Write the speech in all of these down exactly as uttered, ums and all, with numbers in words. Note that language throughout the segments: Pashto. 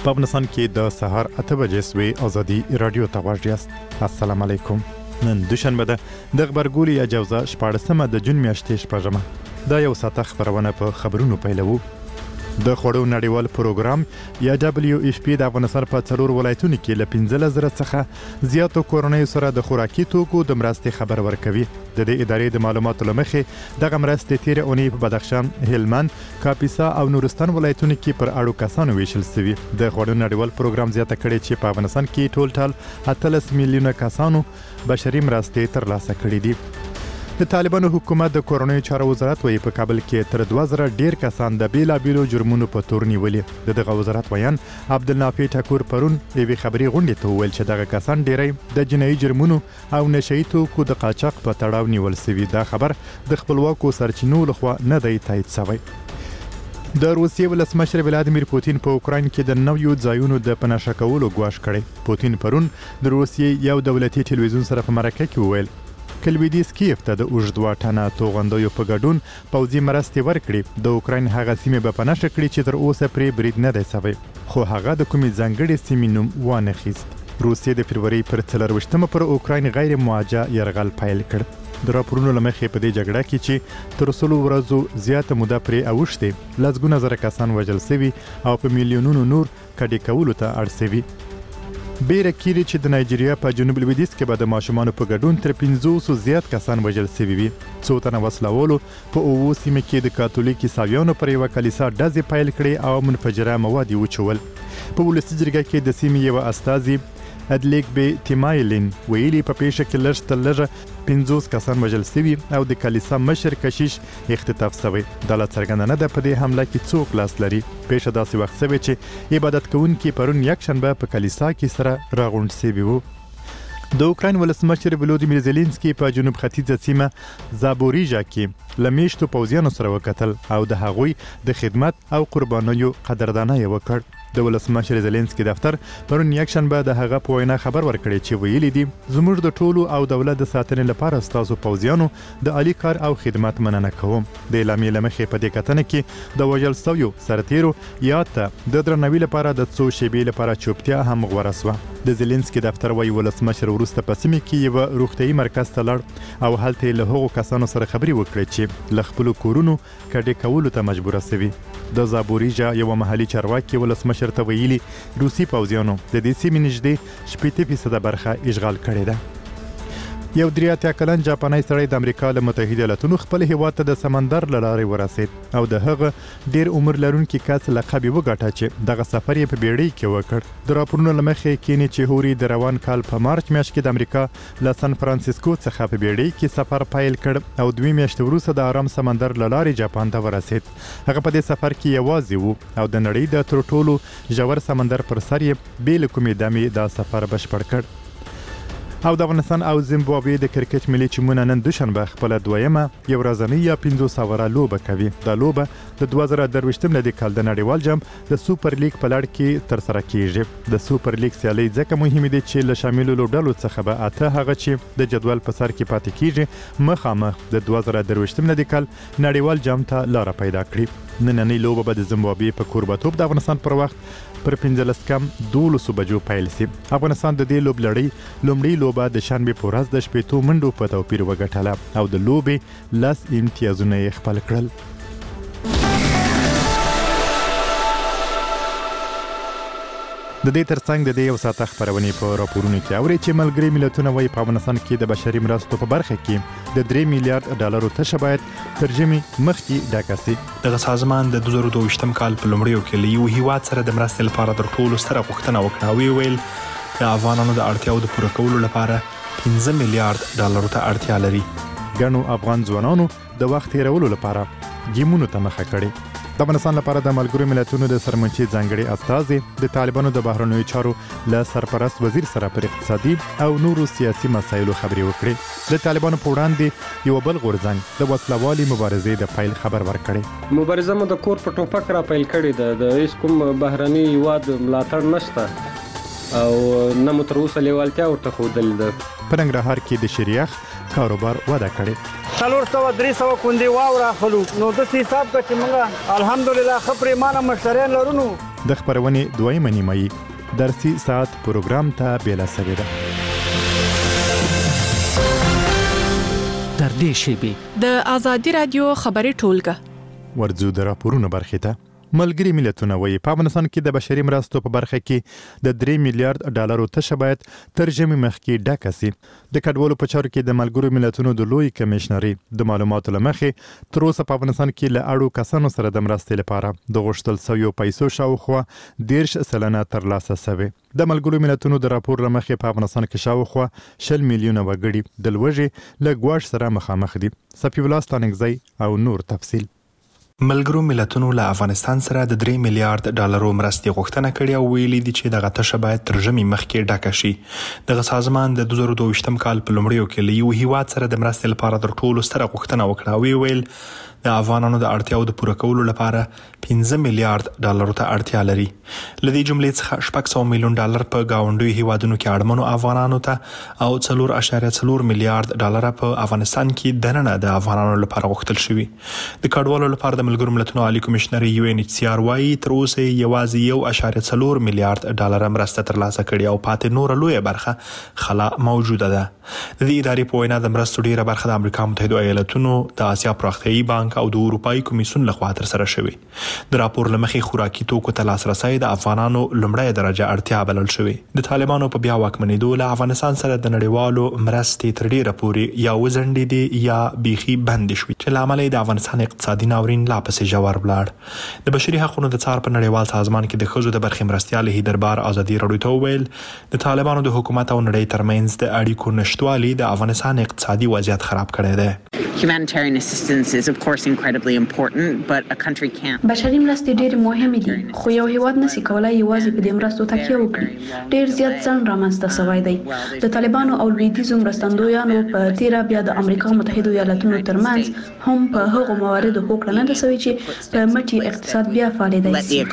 په افغانستان کې د سهار اته بجې سوې ازادي رادیو ته غوږ یاست. السلام علیکم. نن دوشنبه ده د غبرګولي اجازه شپاړسمه د جون میاشتې شپږمه. دا یو ساعته خبرونه په خبرونو پیلوو. د خوړو نړیوال پروګرام یا دبليو اف پی د افغانستان په څلور ولایتونو کې له پنځلس زره څخه زیاتو کورنیو سره د خوراکي توکو د مرستې خبر ورکوي. د دې ادارې د معلوماتو له مخې دغه مرستې تیره اونۍ په بدخشان، هلمند، کاپیسا او نورستان ولایتونو کې پر اړو کسانو ویشل شوي. د خوړو نړیوال پروګرام زیاته کړې چې په افغانستان کې ټول ټال اتلس میلیونه کسانو بشري مرستې ترلاسه کړې دي. د طالبانو حکومت د کورنیو چارو وزارت وایي په کابل کې تر دوه زره ډیر کسان د بیلابیلو جرمونو په تور نیولي. د دغه وزارت ویان عبدالنافع ټکور پرون یوې خبري غونډې ته وویل چې دغه کسان ډیری د جنایي جرمونو او نشئی توکو د قاچاق په تړاو نیول شوي. دا خبر د خپلواکو سرچینو لخوا نه دی تایید شوی. د روسیې ولسمشر ولادیمیر پوتین په اوکراین کې د نویو ځایونو د پناه کولو ګواښ کړی. پوتین پرون د روسیې یو دولتي ټلویزیون سره په مرکه کې وویل کلویدیس کیف ته د اوږد واټنه توغندیو په ګډون پوځي مرستې ورکړي. د اوکراین هغه سیمې به پناه کړي چې تر اوسه پرې برید نه دی شوی، خو هغه د کومې ځانګړې سیمې نوم وانه خیست. روسیې د فبروري پر څلرویشتمه پر اوکراین غیر موجه یرغل پیل کړ. د راپورونو له مخې په دې جګړه کې چې تر سلو ورځو زیاته موده پرې اوښتې لسګونه زره کسان وژل شوي او په میلیونونو نور کډې کولو ته اړ شوي. بیره کیری چې د نایجیریا په جنوب لویدیځ کې به د ماشومانو په ګډون تر پنځوسو زیات کسان وژل شوي وي. څو تنه وسلوالو په اوو سیمه کې د کاتولیک عیسویانو پر یوه کلیسا ډزې پیل کړې او منفجره مواد یې وچول. په ولسي جرګه کې د سیمې یوه استازي ادلیک بی تیمایلین ویلي په پیښه کې لږ تر لږه پنځوس کسان وژل شوي او د کلیسا مشر کشیش اختطاف شوی. دا لا څرګنده نه ده په دې حمله کې څوک لاس لري. پیښه داسې وخت شوې چې عبادت کوونکي پرون یکشنبه په کلیسا کې سره راغونډ شوي وو. د اوکراین ولسمشر ولودیمیر زيلنسکي په جنوب ختیځه سیمه زابوریژا کې لمیشتو پوځیانو سره وکتل او د هغوی د خدمت او قربانیو قدردانه یې وکړ. د ولسمشر زيلنسکي دفتر پرون یکشنبه د هغه په وینا خبر ورکړی چې ویلي دي زموږ د ټولو او دولت د ساتنې لپاره ستاسو پوځیانو د عالی کار او خدمت مننه کوم. د اعلامیې له مخې په دې کتنه کې د وژل شویو سرتیرو یاد ته د درناوي لپاره د څو شیبې لپاره چوپتیا هم غوره شوه. د زيلنسکي دفتر وايي ولسمشر وروسته په سیمه کې یو روغتيایي مرکز ته لاړ او هلته له هغو کسانو سره خبرې وکړې چې له خپلو کورونو کډې کولو ته مجبوره شوي. د زابوریژا یو محلي چارواکي ولسمشر ته ویلي روسي پوځیانو د دې سیمې نږدې شپېته فیصده برخه اشغال کړې ده. یو درې اتیا کلن جاپاني سړی د امریکا له متحده ایالاتونو خپل هیواد ته د سمندر له لارې ورسید او د هغه ډیر عمر لرونکي کس لقب یې وګاټه چې دغه سفر یې په بیړۍ کې وکړ. د راپورونو له مخې کینی چهوري د روان کال په مارچ میاشت کې د امریکا له سان فرانسیسکو څخه په بیړۍ کې سفر پیل کړ او دوه میاشتې وروسته د آرام سمندر له لارې جاپان ته ورسید. هغه په دې سفر کې یوازې وو او د نړۍ د تر ټولو ژور سمندر پر سر یې بې له کومې دمې دا سفر بشپړ کړ. او د افغانستان او زیمبابوې د کرکټ ملي ټیمونه نن دوشنبه خپله دویمه یو ورځنۍ یا پنځوس اوره لوبه کوي. دا لوبه د دوه زره درویشتم لدې کال د نړیوال جام د سوپر لیګ په لړ کې ترسره کیږي. د سوپر لیګ سیالۍ ځکه مهمې دي چې له شاملو لوبډلو څخه به اته هغه چې د جدول په سر کې پاتې کیږي مخامخ د دوه زره درویشتم لدې کال نړیوال جام ته لاره پیدا کړي. نننۍ لوبه به د زیمبابوې په کوربتوب د افغانستان پر وخت پر پنځلس کم دولسو بجو پیل شي. افغانستان د دې لوبلړۍ لومړۍ لوبه د شنبې په ورځ د شپېتو منډو په توپیر وګټله او د لوبې لس امتیازونه یې خپل کړل. د دې ترڅنګ د دې یو ساعته خبرونې په راپورونو کې اوري چې ملګري ملتونه وايي په افغانستان کې د بشري مرستو په برخه کې د درې میلیارډ ډالرو تشه باید ترجمه مخکې ډاکه شي. دغه سازمان د دوه زره دوه ویشتم کال په لومړیو کې له یو هیواد سره د مرستې لپاره تر ټولو ستره غوښتنه وکړه او ویل د افغانانو د اړتیاو د پوره کولو لپاره پنځه میلیارډ ډالرو ته اړتیا لري. ګڼو افغان ځوانانو د وخت تیرولو لپاره ګیمونو ته مخه کړې. د افغانستان لپاره د ملګرو ملتونو د سرمنشي ځانګړي استازي د طالبانو د بهرنیو چارو له سرپرست وزیر سره پر اقتصادي او نورو سیاسي مسایلو خبرې وکړې. د طالبانو په وړاندې یو بل غورځنګ د وسلوالي مبارزې د پیل خبر ورکړي. مبارزه مو د کور په ټوپک را پیل کړې ده. د هیڅ کوم بهرني هیواد ملاتړ نشته او نه مو تر اوسه لیوالتیا ورته ښودلې ده. په ننګرهار کې د شریخ کاروبار وده کړي. څلور سوه درې سوه کندې واوره اخلو نو داسې حساب که چې موږ الحمدلله ښه پرېمانه مشتریان لرو نو د خبرونې دویمه نیمایي درسي ساعت پروګرام ته بیله سوې ده. در دې شیبې د آزادي رادیو خبري ټولګه ورځو د راپورونو برخې ته. ملګري ملتونه وایي په افغانستان کې د بشري مرستو په برخه کې د درې میلیارډ ډالرو تشه باید تر ژمي مخکې ډکه سي. د کډوالو په چارو کې د ملګرو ملتونو د لوی کمشنري د معلوماتو له مخې تر اوسه په افغانستان کې له اړو کسانو سره د مرستې لپاره د غوښتل شویو پیسو شاوخوا دېرش سلنه ترلاسه شوې. د ملګرو ملتونو د راپور له مخې په افغانستان کې شاوخوا شل میلیونه وګړي د لوږې له ګواښ سره مخامخ دي. صفي الله ستانکزی او نور تفصیل. ملګرو ملتونو له افغانستان سره د درې میلیارډ ډالرو مرستې غوښتنه کړې او ویلي دي چې دغه تشه باید تر ژمي مخکې ډکه شي. دغه سازمان د دوه زره دوه ویشتم کال په لومړیو کې له یو هیواد سره د مرستې لپاره تر ټولو ستره غوښتنه وکړه او ویل د افغانانو د اړتیاو د پوره کولو لپاره پنځه میلیارډ ډالرو ته اړتیا لري. لدې جملې څخه شپږ سوه میلیون ډالر په گاونډیو هیوادونو کې اړمنو افغانانو ته او څلور اعشاریه څلور میلیارډ ډالر په افغانستان کې دننه د افغانانو لپاره غوښتل شوی. د کډوالو لپاره د ملګرو ملتونو عالی کمشنر یو ان ایچ سی آر وايي تر اوسه یوازې یو اعشاریه څلور میلیارډ ډالر مرسته ترلاسه کړې او پاتې نور لویه برخه خلا موجوده ده. د دې ادارې په وینا د مرستو ډیره برخه د امریکا متحده ایالاتونو د آسیا پراختیایي بانک او د اروپאי کمیسیون لخوا تر سره شوی. د راپور لمخې خوراکي توکو ته لاسرسي د افغانانو لومړی درجه اړتیا بلل شوی. د طالبانو په بیا واکمنېدو له افغانستان سره د نړیوالو مرستې تر ډیره پورې یا وزندې یا بیخي بند شوی چې لامل د افغانستان اقتصادي ناورین لا پسې ژور بلاړ. د بشري حقوقو د څار په نړیوال سازمان کې د ښځو د برخې مرستیال هیدربار ازادي راډیو ته ویل د طالبانو د حکومت او نړۍ ترمنځ د اړیکو نشټوالي د افغانستان اقتصادي وضعیت خراب کړی دی. Humanitarian assistance is of course incredibly important, but a country can't. بشري مرستې ډېرې مهمې دي، خو یو هیواد نشي کولای یوازې په دې مرستو تکیه وکړي. ډېر زیات ځنډ رامنځته شوی دی. د طالبانو او لویدیځو مرستندویانو په تیره بیا د امریکا متحده ایالاتونو ترمنځ هم په هغو مواردو هوکړه نه ده شوې چې په مټي اقتصاد بیا فعالیدای شي. د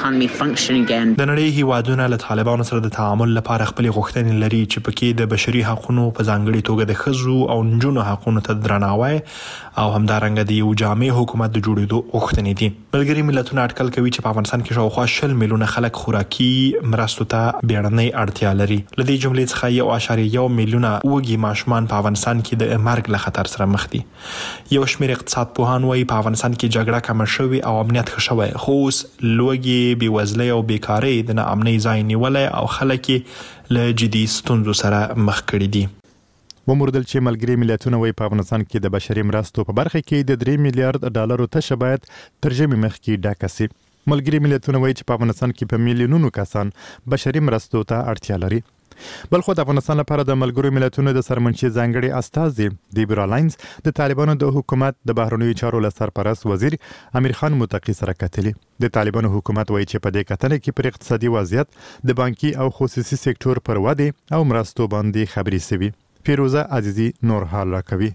نړۍ هیوادونه له طالبانو سره د تعامل لپاره خپل غوښتنې لري چې پکې د بشري حقوقو په ځانګړي توګه د ښځو او نجونو حقوقو ته درناوی او همدارنګه د یو جامع حکومت د جوړېدو غوښتنې دي. ملګري ملتونه اټکل کوي چې په افغانستان کې شاوخوا شل میلیونه خلک خوراکي مرستو ته بیړنۍ اړتیا لري. لدې جملې څخه یو اعشاریه یو میلیونه وګي ماشومان په افغانستان کې د مرګ له خطر سره مخ دي. یو شمېر اقتصاد پوهان وایي په افغانستان کې جګړه کم شوې او امنیت ښه شوی، خو اوس لوږې، بېوزلۍ او بیکارۍ د ناامنۍ ځای نیولی او خلک له جدي ستونزو سره مخ کړي دي. وموردل چې ملګري ملتونه وایي په افغانستان کې د بشري مرستو په برخه کې د درې میلیارډ ډالرو تشه باید تر ژمي مخکې ډکه سي. ملګري ملتونه وایي چې په افغانستان کې په میلیونونو کسان بشري مرستو ته اړتیا لري. بلخو د افغانستان لپاره د ملګرو ملتونو د سرمنشي ځانګړي استازي دیبرا لاینز د طالبانو د حکومت د بهرنیو چارو له سرپرست وزیر امیر خان متقي سره کتلي. د طالبانو حکومت وایي چې په دې کتنه کې پر اقتصادي وضعیت د بانکي او خصوصي سکتور پر ودې او مرستو باندې خبرې شوي. فیروزه عزیزی نور حال راکوي.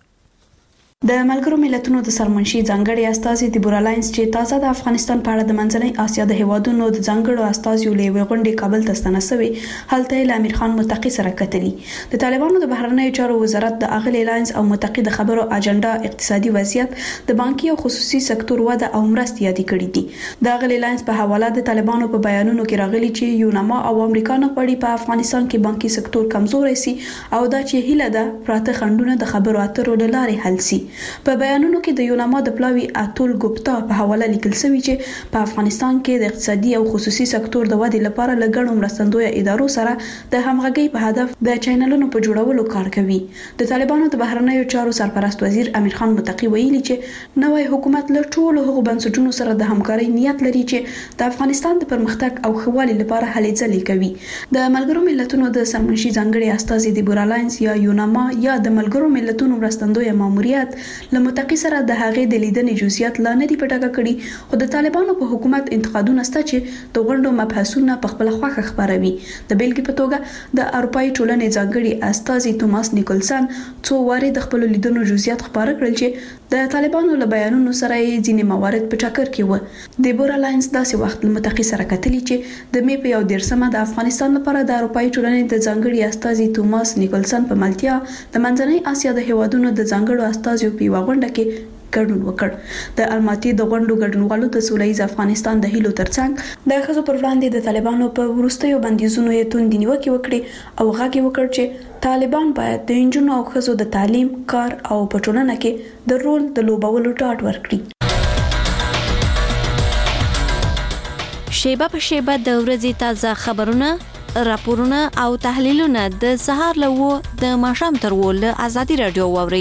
د ملګرو ملتونو د سرمنشي ځانګړي استازي دیبرا لاینز چې تازه د افغانستان په اړه د منځنۍ اسیا د هیوادونو د ځانګړو استازیو له غونډې کابل ته ستنه شوی، هلته له امیر خان متقي سره کتلي. د طالبانو د بهرنیو چارو وزارت د اغلی لاینز او متقي د خبرو اجنډا اقتصادي وضعیت، د بانکي او خصوصي سکتور وده او مرستې یادې کړې دي. د اغلی لاینز په حواله د طالبانو په بیانونو کې راغلي چې یوناما او امریکا نه غواړي په افغانستان کې بانکي سکتور کمزوري شي او دا چې هیله ده پراته خنډونه د خبرو اترو له لارې حل شي. په بیانونو کې د یوناما د پلاوی اتول ګوپتا په حواله لیکل شوی چې په افغانستان کې د اقتصادي او خصوصي سکتور د ودې لپاره لګړو مرستندوی ادارو سره د همغږي په هدف د چینلونو په جوړولو کار کوي. د طالبانو د بهرنیو چارو سرپرست وزیر امیر خان متقي ویلي چې نوې حکومت له ټولو هغو بنسټونو سره د همکارۍ نیت لري چې د افغانستان د پرمختګ او ښهوالي لپاره هلې ځلې کوي. د ملګرو ملتونو د سرمنشي ځانګړي استازي دیبرا لاینز یا یوناما یا د ملګرو ملتونو مرستندوی ماموریت له متقي سره د هغې د لیدنې جزئیات لا نه دي پټاکه کړي، خو د طالبانو په حکومت انتقادونه شته چې د غونډو مبحثونه په خپل خوښه خبروي. د بیلګې په توګه د اروپאי ټولنې ځانګړي استازي توماس نیکولسن څو وارې د خپل لیدنو جزئیات خبره کړل چې د طالبانو له بیانونو سره یې ځینې موارد په ټاکر کې و. دیبرا لاینز داسې وخت له متقي سره کتلي چې د مې په یو دیرشمه د افغانستان لپاره د اروپאי ټولنې د ځانګړي استازي توماس نیکولسن په ملتیا د منځنۍ اسیا د هیوادونو د ځانګړو استازیو په غونډه کې ګډون وکړ. د الماتي د غونډو ګډونوالو د سولهییز افغانستان د هیلو ترڅنګ د ښځو پر وړاندې د طالبانو په وروستیو بندیزونو یې توندې نیوکې وکړې او غږ وکړ چې طالبان باید د انجونو او ښځو د تعلیم، کار او په ټولنه کې د رول د لوبولو ډاډ ورکړي. شیبه په شیبه د ورځې تازه خبرونه، راپورونه او تحلیلونه د سهار له وو د ماښام تر وو له ازادي رادیو واوري.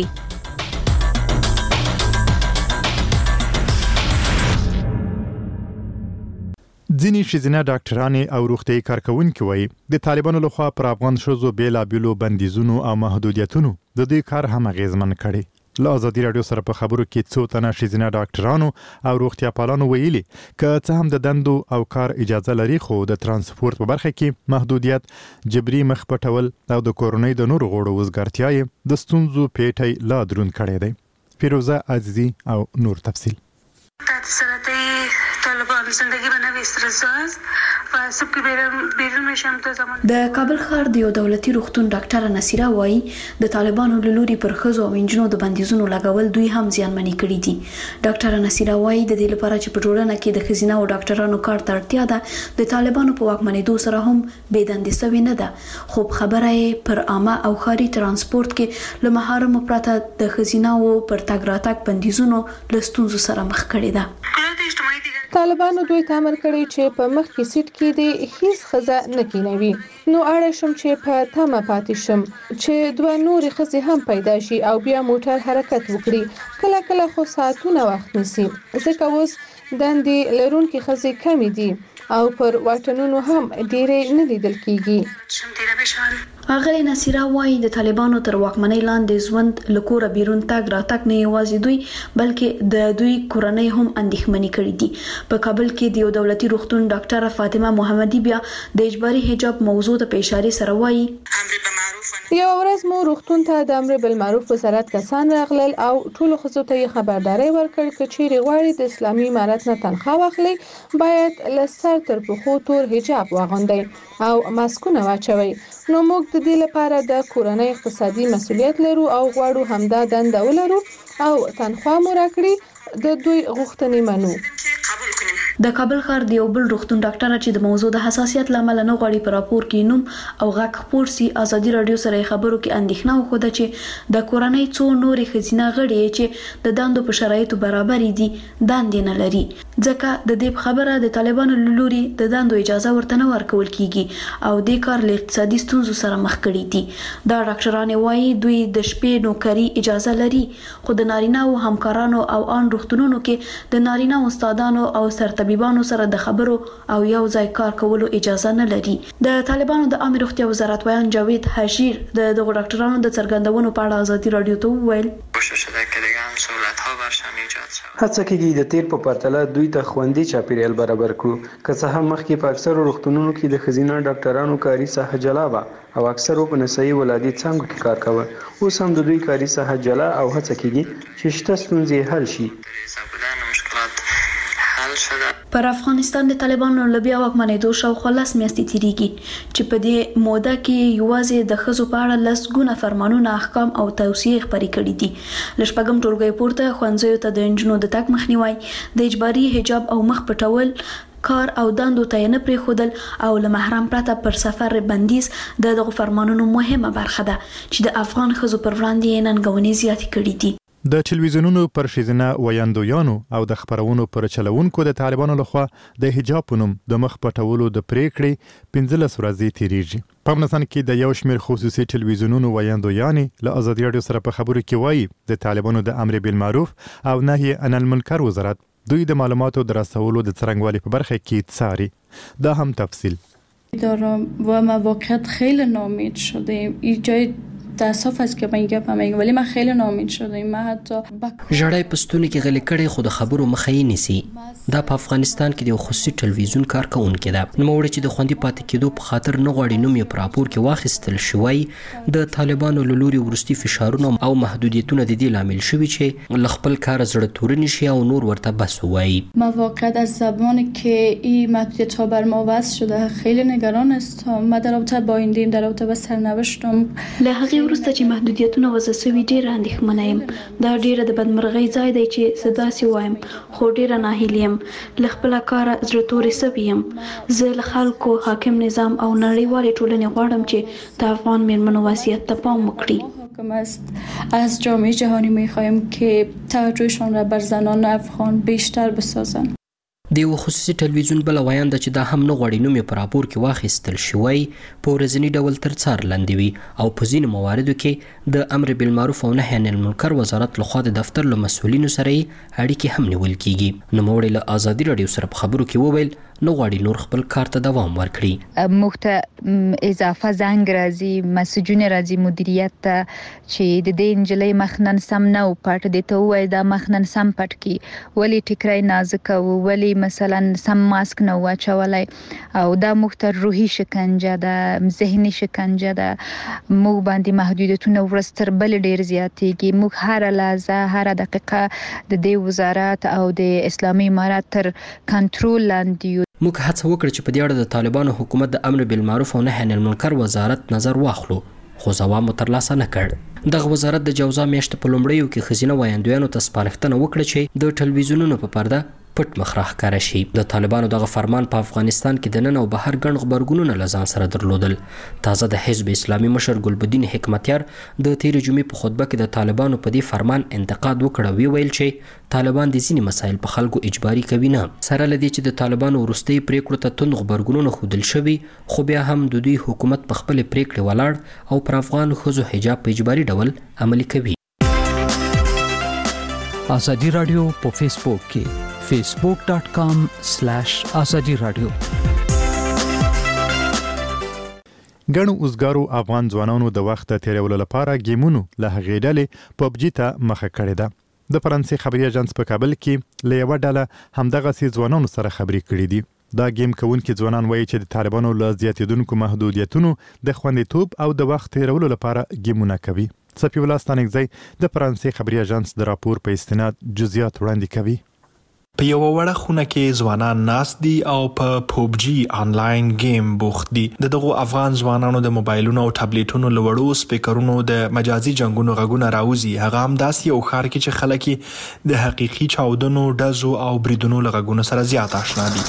ځینې ښځینه ډاکټرانې او روغتیايي کارکوونکي وایي د طالبانو لخوا پر افغان ښځو بېلابېلو بندیزونو او محدودیتونو د دوی کار هم اغیزمن کړي. له ازادي رادیو سره په خبرو کې څو تنه ښځینه ډاکټرانو او روغتیا پالانو ویلي که څه هم د دندو او کار اجازه لري خو د ترانسپورت په برخه کې محدودیت، جبري مخ پټول او د کورونۍ د نورو غړو وزګارتیا یې د ستونزو پیټی لا دروند کړی دی. فیروزه عزیزی او نور تفصیل. طالبان زندگی به نوی استرس است و صبح که بیرون بیرون میشم تا زمان د کابل ښار د یو دولتي روغتون ډاکټره نصیره وایي د طالبانو له لوري پر ښځو او انجونو د بندیزونو لګول دوی هم زیانمنې کړي دي. ډاکټره نصیره وایي د دې لپاره چې په ټولنه کې د ښځینه او ډاکټرانو کار ته اړتیا ده د طالبانو په واکمنېدو سره هم بې دندې سوې نه ده، خو خبره یې پر عامه او ښاري ترانسپورت کې له محارمو پرته د ښځیناو پر تګ راتګ بندیزونو له ستونزو سره مخ کړې ده. طالبانو دوی ته امر کړی چې په مخ کې سیټ کې د هیڅ ښځه نه کینوي. نو اړ شم چې په تمه پاتې شم چې دوه نورې ښځې هم پیدا شي او بیا موټر حرکت وکړي. کله کله خو ساعتونه وخت نیسي ځکه اوس دندې لرونکي ښځې کمې دي او پر واټونو هم ډېرې نه لیدل کیږي. اغلی نصیره وایي د طالبانو تر واکمنۍ لاندې ژوند له کوره بیرون تګ راتګ نه یوازې دوی بلکې د دوی کورنۍ هم اندېښمنې کړي دي. په کابل کې د یو دولتي روغتون ډاکټره فاطمه محمدي بیا د اجباري حجاب موضوع ته په اشاره سره وایي یو ورځ مو روغتون ته د امر بالمعروف وزارت کسان راغلل او ټولو ښځو ته یې خبرداری ورکړ چې چیرې غواړي د اسلامي امارت نه تنخواه واخلي باید له سر تر پښو تور حجاب واغوندئ او ماسکونه واچوئ. نو موږ د دې لپاره د کورنۍ اقتصادي مسؤلیت لرو او غواړو همدا دنده ولرو او تنخواه مو راکړي د دوی غوښتنې منو. د کابل ښار د یو بل روغتون ډاکټره چې د موضوع د حساسیت لامل نه غواړي پر راپور کې نوم او غږ خپور سي ازادي رادیو سره خبرو کې اندېښنه وخوده چې د کورنۍ څو نورې ښځینه غړي چې د دندو په شرایطو برابر دي دندې نه لري ځکه د دې خبره د طالبانو له لوري د دندو اجازه ورته نه ورکول کیږي او د کار له اقتصادي ستونزو سره مخ کړي دي. دا ډاکټرانو وایي دوی د شپې نوکری اجازه لري خو د نارینه او همکارانو او ان روغتونونو کې د نارینه استادانو او سرطبيبانو سره د خبرو او یو ځای کار کولو اجازه نه لري. د طالبانو د عامه روغتیا وزارت ویان جاوید حشیر د دغه ډاکټرانو د څرګندونو په اړه ازادي رادیو ته وویل هڅه کېږي د تیر په پرتله دوی ته خوندي چاپیریال برابر کړو. که څه هم مخکې په اکثرو روغتونونو کې د ښځینه ډاکټرانو کاري ساحه جلا وه او اکثرو په نسایي ولادي څانګو کې کار کاوه، اوس هم د دوی کاري ساحه جلا او هڅه کېږي چې شته ستونزې حل شي. پر افغانستان د طالبانو له بیا واکمنېدو شاوخوا لس میاشتې تېرېږي چې په دې موده کې یوازې د ښځو په اړه لسګونه فرمانونه، احکام او توصیې خپرې کړي دي. له شپږم ټولګي پورته ښوونځیو ته د نجونو د تګ مخنیوی، د اجباري حجاب او مخ پټول، کار او دندو ته نه پرېښودل او له محرم پرته پر سفر بندیز د دغو فرمانونو مهمه برخه ده چې د افغان ښځو پر وړاندې ننګونې زیاتې کړي دي. د ټلویزیونونو پر ښځینه ویاندویانو او د خبرونو پر چلونکو د طالبانو لخوا د حجاب په نوم د مخ پټولو د پریکړې پنځلس ورځې تیریږي. په افغانستان کې د یو شمېر خصوصي ټلویزیونونو ویاندویانې له ازادي رادیو سره په خبرو کې وایي د طالبانو د امر بالمعروف او نهی عن المنکر وزارت دوی د معلوماتو د رسولو د څرنګوالي په برخه کې څاري. دا هم تفصیل دارم و ما واقعا خیلی ناامید شدیم. اینجای تاسف است که من گپ میگم ولی من خیلی ناامید شدم. ما حتی ژړای پستونی کې غلي کړي خو د خبرو مخه یې نیسي. دا په افغانستان کې د خصوصي ټلویزیون کارکونکو ده. نو وړي چې د خوندي پاتې کېدو په خاطر نه غواړي نوم یې په راپور کې واخیستل شوی. د طالبانو له لوري ورستي فشارونه او محدودیتونه د دې لامل شوي چې ل خپل کار زړه تورن شي او نور ورته بس وایي. ما واقعا از زمانی که این محدودیت ها بر ما وضع شده خیلی نگران هستم. ما در رابطه با این دیم در رابطه با سرنوشتم له هغه دې وروسته چې محدودیتونه وضع شوي ډېره اندېښمنه یم. دا ډېره د بدمرغۍ ځای دی چې زه داسې وایم، خو ډېره ناهیلې یم. له خپله کاره زړه تورې سوې یم. زه له خلکو، حاکم نظام او نړیوالې ټولنې غواړم چې د افغان میرمنو وضعیت ته پام وکړي. است از جامعه جهانی میخواهیم که توجهشان را بر زنان افغان بیشتر بسازند. د یو خصوصي ټلویزیون بل وایانده چې دا هم نه غواړي نوم یې په راپور کې واخیستل شوی په ورځني ډول تر څار لاندې وي او په ځینو مواردو کې د امر بالمعروف او نهي عن المنکر وزارت لخوا د دفتر له مسؤلینو سره یې اړیکې هم نیول کیږي. نوموړی له ازادي راډیو سره په خبرو کې وویل نو غواړي نور خپل کار ته دوام ورکړي. مخته اضافه زنګ راځي، مسجونه راځي مدیریت ته چې د دې انجلۍ مخنن سم نه او پټ دي ته وای دا مخنن سم پټ کی ولی ټیکرای نازک او ولی مثلا سم ماسک نه واچولای او دا مخته روحي شکنجه ده، ذهني شکنجه ده. موږ باندې محدودیتونه ورستر بل ډیر زیاتېږي. موږ هر لحظه هر دقیقه د دې وزارت او د اسلامي امارات تر کنټرول لاندې. موږ هڅه وکړه چې په دې اړه د طالبانو حکومت د امر بالمعروف او نهي عن المنکر وزارت نظر واخلو، خو ځواب مو ترلاسه نه کړ. دغه وزارت د جوزا میاشتې په لومړیو کې ښځینه وایندویانو ته سپارښتنه وکړه چې د ټلویزیونونو په پرده پټ مخ راښکاره شي. د طالبانو دغه فرمان په افغانستان کې د نن او بهر ګڼ غبرګونونه له ځان سره درلودل. تازه د حزب اسلامي مشر ګلبدین حکمتیار د تېرې جمعې په خطبه کې د طالبانو په دې فرمان انتقاد وکړ او ویل چې طالبان د ځینې مسایل په خلکو اجباري کوي نه. سره له دې چې د طالبانو وروستۍ پریکړو ته توند غبرګونونه ښودل شوي، خو بیا هم د دوی حکومت په خپلې پریکړې ولاړ او پر افغان ښځو حجاب په اجباري ډول عملي کوي. ازادي راډیو په فیسبوک کې facebook dot com slash azadi radio. ګڼو اوسګارو افغان ځوانانو د وخت تیرولو لپاره گیمونو له هغې ډلې پبجي ته مخه کړې ده. د فرانسې خبري اژانس په کابل کې له یوه ډله همدغسې ځوانانو سره خبرې کړې دي. دا گیم کوونکي ځوانان وایي چې د طالبانو له زیاتېدونکو محدودیتونو د خوندیتوب او د وخت تیرولو لپاره گیمونه کوي. صفي الله ستانکزی د فرانسې خبري اژانس د راپور په استناد جزئیات وړاندې کوي. په یو وړه خونه کې ځوانان ناست دي او په پوبجي آنلاین گیم بوخت دي. د دغو افغان ځوانانو د موبایلونو او ټابلیټونو له وړو سپیکرونو د مجازي جنگونو غږونه راوځي. هغه هم داسې یو ښار کې چې خلک د حقیقي چاودنو، ډزو او بریدونو له غږونو سره زیات آشنا دي.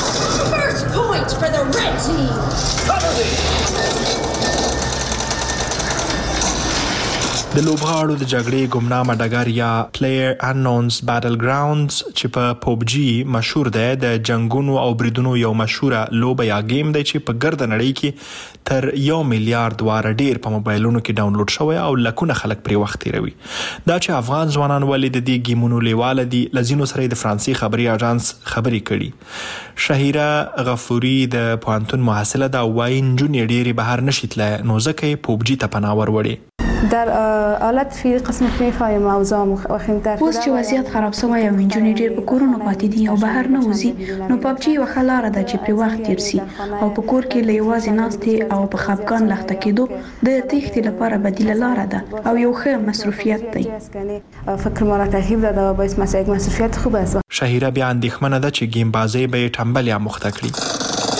د لوبغاړو د جګړې ګمنامه ډګر یا پلیئر انونس باتل ګراوندز چې په پوبجي مشهور دی، د جنگونو او بریدونو یو مشهوره لوبه یا گیم دی چې په ګرده نړۍ کې تر یو میلیارډ واره ډیر په موبایلونو کې ډاونلوډ شوی او لکونه خلک پرې وخت تیروي. دا چې افغان ځوانان ولې د دې گیمونو لیواله دي، لزینو سره د فرانسې خبري اژانس خبرې کړي. شهیره غفوري د پوهنتون محصله ده، وایي نجونې ډېرې بهر نشي تللی نو ځکه یې پوبجي ته پناه ور وړې. در حالت فعلی قسمت می‌فهمیم اوضاع مخیم. اوس چې وضعیت خراب شوی او نجونې ډېر په کورونو پاتې دي او بهر نه وځي، نو پبجي یوه ښه لاره ده چې پرې وخت تېر سي او په کور کې له یوازې ناستې او په خفګان لخته کېدو د تېښتې لپاره بدیله لاره ده او یو ښه مصروفیت دی. فکر ما را ترغیب داده و باعث یک مصروفیت خوب است. شهیره بیا اندېښمنه ده چې گیم بازۍ به یې ټمبل یا مخته کړي.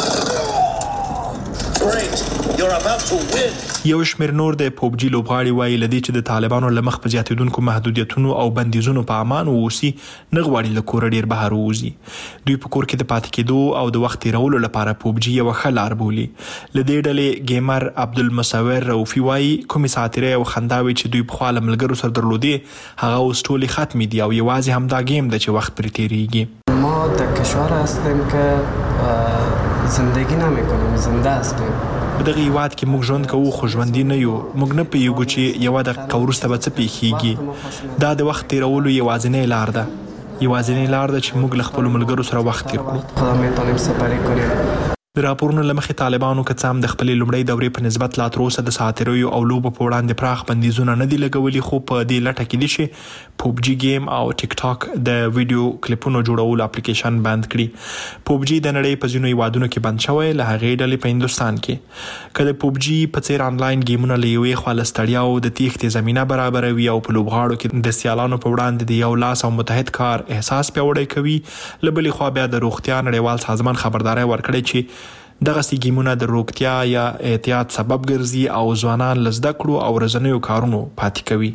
یو شمېر نور د پوبجي لوبغاړي وایي له دې چې د طالبانو له مخ په زیاتېدونکو محدودیتونو او بندیزونو په امان واوسي نه غواړي له کوره ډېر بهر ووځي. دوی په کور کې د پاتې کېدو او د وخت تېرولو لپاره پوبجي یوه ښه لار بولي. له دې ډلې ګیمر عبدالمصور رؤفي وایي کومې ساعتېرۍ او خنداوې چې دوی پخوا له ملګرو سره درلودې هغه اوس ټولې ختمې دي او یوازې همدا گیم ده چې وخت پرې تېرېږي. ما در کشور هستیم که زندگی نمی‌کنیم، زنده هستیم. په دغه هیواد کې موږ ژوند کوو خو ژوندي نه یو. موږ نه پوهیږو چې یوه دقیقه وروسته به څه پیښیږي. دا د وخت تېرولو یوازینۍ لار ده یوازینۍ لار ده چې موږ له خپلو ملګرو سره وخت تېر کړو. خدا میتونیم سپری کنیم. د راپورونو له مخې طالبانو که څه هم د خپلې لومړۍ دورې په نسبت لا تر اوسه د ساعتېریو او لوبو په وړاندې پراخ بندیزونه نه دي لګولي، خو په دې لټه کې دي چې پوبجي گیم او ټیک ټاک د ویډیو کلیپونو جوړولو اپلیکیشن بند کړي. پوبجي د نړۍ په ځینو هیوادونو کې بند شوی، له هغې ډلې په هندوستان کې. که د پوبجي په څېر آنلاین گیمونه له یوې خوا له ستړیاو د تېښتې زمینه برابروي او په لوبغاړو کې د سیالانو په وړاندې د یو لاس او متحد کار احساس پیاوړی کوي، له بلې خوا بیا د روغتیا نړیوال سازمان خبرداری ورکړی چې دغه ګیمونه د روغتیا یا احتیاط سبب ګرځي او ځوانان له زده کړو او رسنیو کارونو پاتې کوي.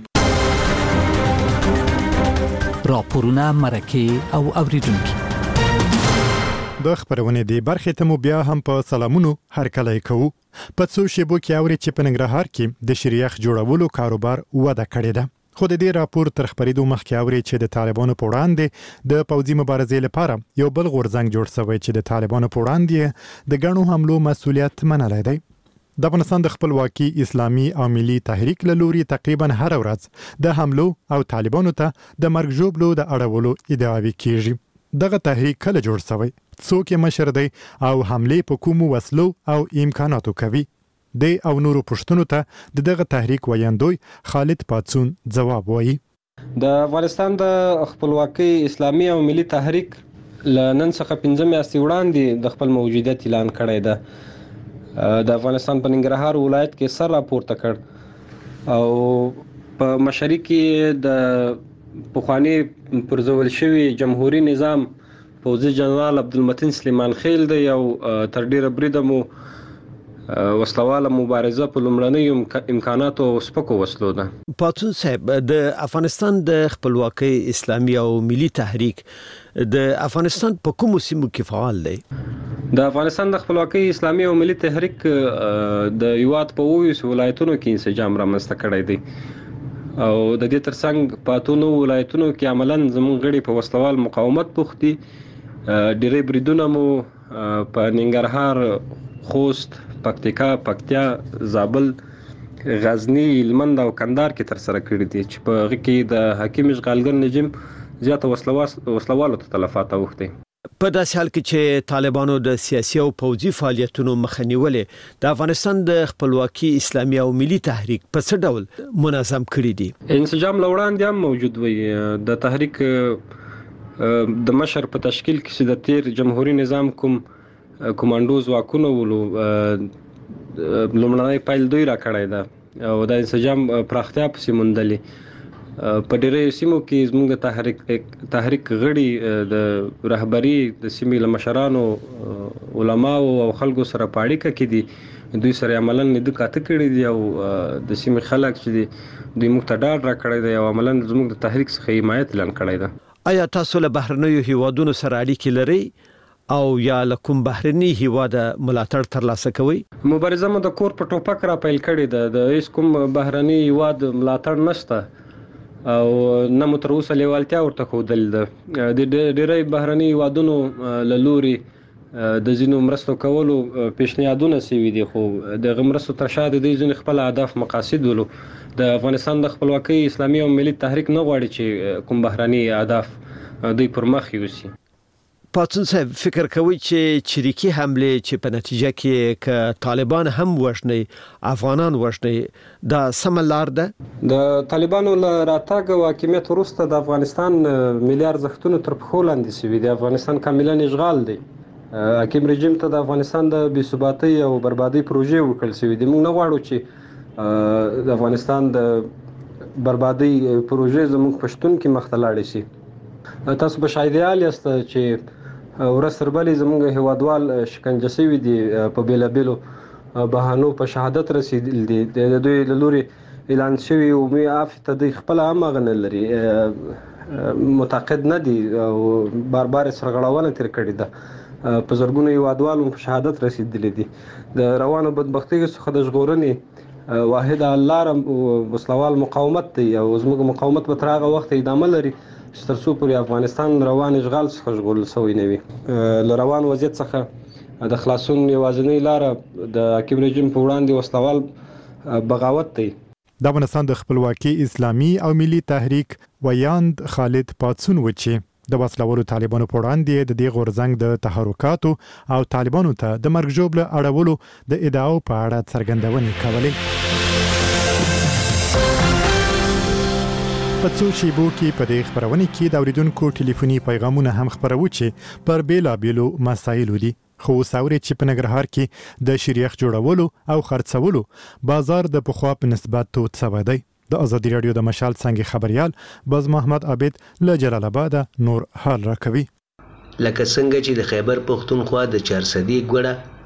راپورونه، مرکې او اوریدونکي د خبرونه دی برخه ته مو بیا هم په سلامونو هرکلی کوو. په څو شیبو کې اوري چې په ننګرهار کې د شریخ جوړولو کاروبار وده کړې ده. خو د دې راپور تر خبرېدو مخکې اوري چې د طالبانو په وړاندې د پوځي مبارزې لپاره یو بل غورځنګ جوړ شوی چې د طالبانو په وړاندې د ګڼو حملو مسؤلیت منلی دی. د افغانستان د خپلواکي اسلامي او ملي تحریک له لوري تقریبا هر ورځ د حملو او طالبانو ته د مرګ ژوبلو د اړولو ادعاوې کیږي. دغه تحریک کله جوړ شوی، څوک یې مشر دی او حملې په کومو وسلو او امکاناتو کوي؟ د او نورو پښتنو ته د دغه تحریک ویاندوی خالد پاتسون ځواب وایي. د افغانستان د خپلواکي اسلامي او ملي تحریک ل نن څخه پنځه میاشتې وړاندې د خپل موجودیت اعلان کړی ده. د افغانستان په ننګرهار ولایت کې سر راپورته کړ او په مشري کې د پخوانی پرځول شوی جمهوریت نظام پوځي جنرال عبدالمتین سلیمان خیل دی او تر ډیره بریده مو وسلواله مبارزه په لومړنیو امکاناتو او سپکو وسلو ده. پاتون صاحب، د افغانستان د خپلواکۍ اسلامي او ملي تحریک د افغانستان په کومو سیمو کې فعال دی؟ د افغانستان د خپلواکۍ اسلامي او ملي تحریک د هیواد په اوویس ولایتونو کې انسجام رامنځته کړی دی او د دې ترڅنګ په اتو ولایتونو کې عملاً زموږ غړي په وسلوال مقاومت بوخت دي. ډېری بریدونه مو په ننګرهار، خوست، پکتیکا، پکتیا، زابل، غزنی، هلمند او کندهار کې ترسره کړي دي چې په هغه کې د حکیم اشغالګر نظام زیاته وسلوالو ته تلفات اوښتي. په داسې حال کې چې طالبانو د سیاسي او پوځي فعالیتونو مخه نیولې، د افغانستان د خپلواکي اسلامي او ملي تحریک په څه ډول منظم کړي دي؟ انسجام له وړاندې هم موجود وي. د تحریک د مشر په تشکیل کې چې د تیر جمهوریت نظام کوم کمانډو ځواکونه ولو لومړنی پیل دوی را کړی ده او د انسجام پراختیا پسې موندلې. په ډېرو سیمو کې زموږ د تحریک تحریک غړي د رهبري د سیمې له مشرانو، علماو او خلکو سره په اړیکه کې دي. دوی سره عملاً لیدو کاته کړي دي او د سیمې خلک چې دي دوی موږ ته ډاډ راکړی دی او عملاً زموږ د تحریک څخه حمایت اعلان کړی ده. آیا تاسو له بهرنیو هیوادونو سره اړیکې لرئ او یا له کوم بهرني هیواد ملاتړ ترلاسه کوئ؟ مبارزه مو د کور په ټوپک را پیل کړې ده. د هیڅ کوم بهرني هیواد ملاتړ نشته او نه مو تر اوسه لیوالتیا ورته ښودل ده. د ډېری بهرني هیوادونو له لوري د ځینو مرستو کولو پیشنهادونه سوي دي، خو دغه مرستو تر شا د دې ځینې خپل اهداف مقاصد ولو. د افغانستان د خپلواکۍ اسلامي او ملي تحریک نه غواړي چې کوم بهرني اهداف دوی پر مخ یوسي. پاتون صاحب، فکر کوي چې چریکي حمله چې په نتیجه کې ک طالبان هم وژني، افغانان وژني، دا سم لار ده؟ د طالبانو له راتګ او حاکمیت وروسته د افغانستان ملي ارزښتونو تر پښو لاندې شوي دي. افغانستان کاملا اشغال دی. حاکم رژیم ته د افغانستان د بې ثباتۍ او بربادۍ پروژې ورکړل شوي دي. موږ نه غواړو چې د افغانستان د بربادۍ پروژې زموږ پښتون کې مخ ته لاړې شي. تاسو به شاهدیال یاست چې ورځ تر بلې زموږ هیوادوال شکنجه شوي دي، په بیلابیلو بهانو په شهادت رسیدل دي. د دوی له لوري اعلان شوي عمومي عفو ته دوی خپله هم هغه نه لري، معتقد نه دي او بار بار سرغړونه ترې کړې ده. په زرګونو هیوادوالو په شهادت رسیدلي دي. د روانو بدبختیو څخه د ژغورنې واحده لاره وسلوال مقاومت دی او زموږ مقاومت به تر هغه وخته ادامه لري چې تر څو پورې افغانستان روان اشغال څخه ژغورل شوی نه وي. له روان وضعیت څخه د خلاصون یوازینۍ لاره د حاکم رژیم په وړاندې وسلوال بغاوت دی. د افغانستان د خپلواکي اسلامي او ملي تحریک ویاند خالد پاتسون و چې د وسلوالو طالبانو په وړاندې د دې غورځنګ د تحرکاتو او طالبانو ته د مرګ ژوبله اړولو د ادعاو په اړه څرګندونې کولې. په څو شیبو کې په دې خبرونه کې د اوریدونکو ټلیفوني پیغامونه هم خبرو چې پر بیلابیلو مسایلو دي. خو ساوري چې په ننګرهار کې د شریخ جوړولو او خرڅولو بازار د پخوا په نسبت توت سوی دی. د ازادي رادیو د مشال څنګه خبريال باز محمد عابد له جلال آباد نور حال راکوي. لکه څنګه چې د خیبر پښتونخوا د چارسدي ګوړه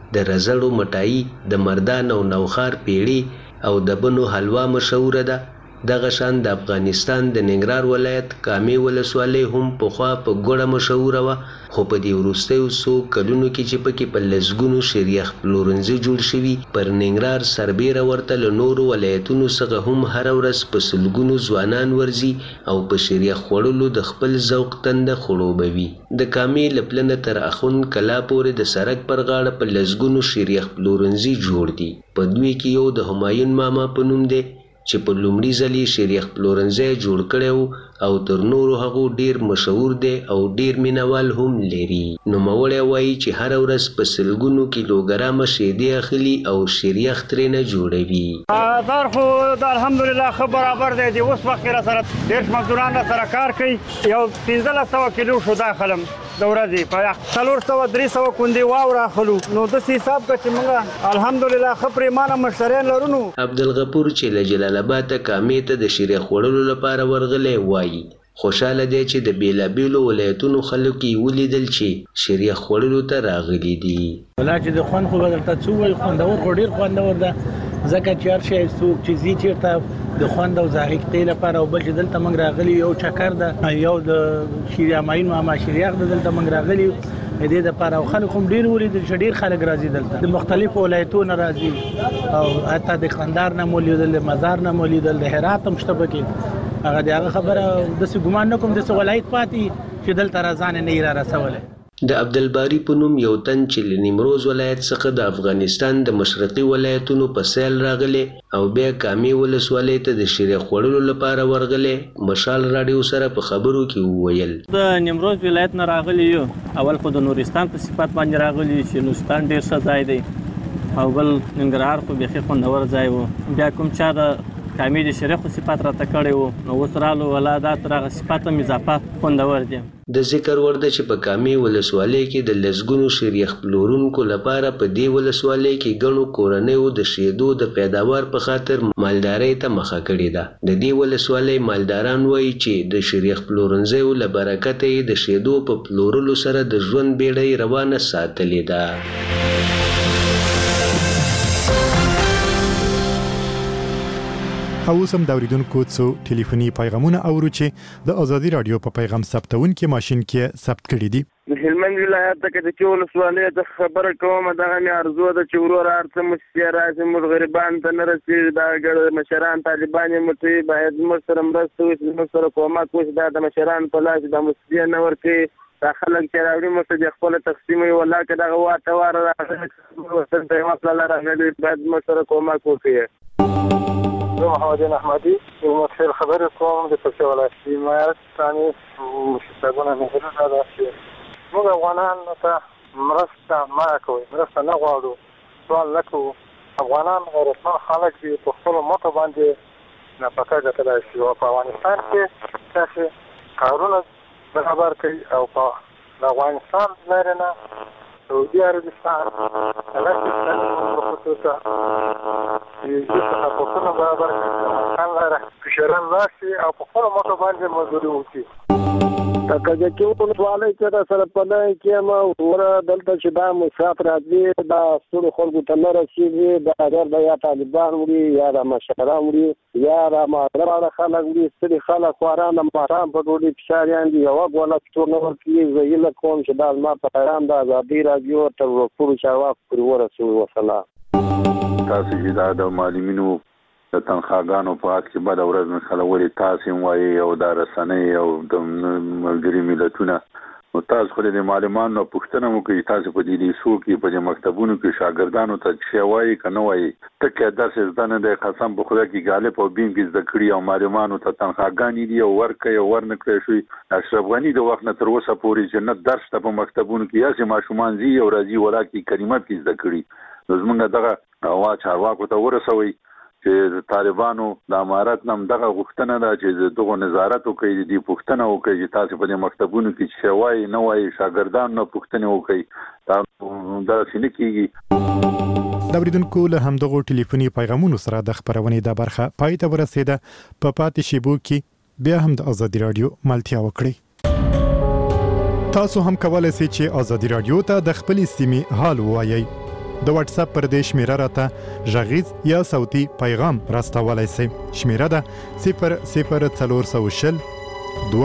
د رزړو مټای، د مردان او نوخار پیړی او د بنو حلوا مشهوره ده. دغه شان د افغانستان د ننګرهار ولایت کامې ولسوالۍ هم پخوا په ګوړه مشهوره وه، خو په دې وروستیو څو کلونو کې چې پکې په لسګونو شریخ پلورنځي جوړ شوي، پر ننګرهار سربیره ورته له نورو ولایتونو څخه هم هره ورځ په سلګونو ځوانان ورځي او په شریخ خوړلو د خپل ذوق تنده خړوبوي. د کامې له پلنه تر اخوند کلا پورې د سړک پر غاړه په لسګونو شریخ پلورنځي جوړ دي. په دوی کې یو د همایون ماما په نوم دی چې په لومړي ځل یې شریخ پلورنځی جوړ کړی او تر نورو هغو ډیر مشهور دی او ډیر مینوال هم لري. نوموړی وایي چې هره ورځ په سلګونو کیلوګرامه شیدې اخلي او شریخ ترېنه جوړوي. دار خو د الحمدلله ښه برابر دی. د اوس وخت کې راسره دېرش مزدوران راسره کار کوي. یو پنځلس سوه کیلو شو دا خلم د ورځې په څلور سوه درې سوه کوندې واوره اخلو. نو داسې حساب که چې موږ الحمدلله ښه پرېمانه مشتریان لرو. نو عبدالغفور چې له جلال آباد کامې ته د شیرې خوړلو لپاره ورغلی وایي خوشحاله دی چې د بیلابیلو ولایتونو خلک یې ولیدل چې شیرې خوړلو ته راغلي دي. ولا چې د خوند خو به درته څه ووایي، خوندور خو ډېر خوندور ده، ځکه چې هر شی څوک چې ځي چېرته د خوند او ذائقې لپاره، او بل چې دلته موږ راغلي یو چکر ده، یو د شیرې همایون ماما شیریاخ ده، دلته موږ راغلي د دې دپاره او خلک هم ډېر ولیدل چې ډېر خلک راځي دلته، د مختلفو ولایتونو راځي او حتی د قندهار نه مو لیدل، د مزار نه مو لیدل، د هرات هم شته پکې. هغه د هغه خبره داسې ګمان نه کوم داسې ولایت پاتې چې دلته را ځان نه یې را رسولی. د عبدالباري په نوم یو تن چې له نیمروز ولایت څخه د افغانستان د مشرقي ولایتونو په سیل راغلی او بیا کامې ولسوالۍ ته د شیرې خوړلو لپاره ورغلی، مشال راډیو سره په خبرو کې وویل د نیمروز ولایت نه راغلی یو. اول خو د نورستان په صفت باندې راغلی چې نورستان ډېر ښه ځای دی، او بل ننګرهار خو بیخي خوندور ځای و. بیا کوم چا د کامې د شریخو صفات راته کړی و، نو اوس رالو ولا دا تر هغه صفات هم اضافه خوندور دي. د ذکر وړ ده چې په کامې ولسوالۍ کې د لسګونو شیریخ پلورونکو لپاره په دې ولسوالۍ کې ګڼو کورنیو د شیدو د پیداوار په خاطر مالدارۍ ته مخه کړې ده. د دې ولسوالۍ مالداران وایي چې د شیریخ پلورنځیو له برکته یې د شیدو په پلورلو سره د ژوند بیړۍ روانه ساتلې ده. او اوس هم د اورېدونکو څو ټلیفوني پیغامونه اورو چې د ازادي راډیو په پیغام ثبتونکي ماشین کې ثبت کړي دي. د هلمند ولایت ته چې چې ولسوالۍ ته خبره کوم، دغه مې ارزو ده چې ورور هر څه مو راشي، موږ غریبان ته نه رسېږي. دا ګډ مشران طالبان یې مټوي، باید موږ سره مرسته وشي، موږ سره کومک وشي. دا د مشران په لاس دا مسؤلیت نه ورکوي. دا خلک چې راوړي موږ ته د خپله تقسیم وي، والله که دغه واټه واره راغلی وطن ته یې وصله راغلي، باید موږ سره کومک وکړي. زه محمدین احمدي یو متخیل خبرې کوم د پکتیا ولایت حمایتانې مشرتابونه مهرونه ده چې موږ افغانانو ته مرسته مه کوئ، مرسته نه غواړو، سوال نه کوو. افغانان غیرتمند خلک دي، په خپلو مټو باندې نفقه ګټلی شي او په افغانستان کې داسې کارونه برابر کوي او په د افغانستان لارې نه سعودي عربستان عربستان خصوصا څخه حقوقونه برابر کړي، لاره کشران راشي او په خپلو مټو باندې مزدوري وکړي. لکه د کې ولسوالۍ چې د سره په دی کې ما وره دلته چې دا مساف راځي، دا ټولو خلکو ته نه رسېږي. دا اگر به یا طالبان وړي یا د مشران وړي یا د مادره خلک وړي. ستړي خلک خواران د ماښام په ډوډۍ فشاریان دي، یوه ګوله پټور نه ورکوي. زه هیله کوم چې دا زما په پیغام د ازادي راډیو تر ټولو چارواکو پورې ورسوي. وسلام. تاسو چې دا د معلمینو د تنخواګانو په حق کې بده ورځ نښلولې، تاسو هم وایي او دا رسنۍ او د ملګري ملتونه، نو تاسو خو د معلمانو نه پوښتنه وکړئ، تاسو په دې لیسو کې په دې مکتبونو کې شاګردانو ته څه وایي که نه وایي. ټکي درس زده نه دی، قسم په خدای کې غالب او بیم کې زده کړي او معلمانو ته تنخواګانې دي او ورکوي او ور نه کړی شوي. اشرف غني د وخت نه تر اوسه پورې چې نه درس ته په مکتبونو کې یاسې ماشومان ځي او راځي ولا کې کلمات کې زده کړي. نو زمونږ دغه هوا چارواکو ته ورسوئ چې طالبانو د امارت نه دغه غوښتنه ده چې دغه نظارت وکړي، دې پوښتنه وکړي چې تاسو په دې مکتبونو کې څه وایي نه وایي، شاګردان نه پوښتنه وکړي. دا داسې نه کېږي. د اورېدونکو له همدغو ټلیفوني پیغامونو سره د خپرونې دا برخه پای ته ورسېده. په پاتې شیبو کې بیا هم د ازادي راډیو ملتیا وکړئ. تاسو هم کولای شئ چې ازادي راډیو ته د خپلې سیمې حال ووایئ. د واتس اپ پر دې شمیره راته ژغیز یا صوتي پیغام راستولی سئ. شمیره ده صفر صفر څلور سوه شل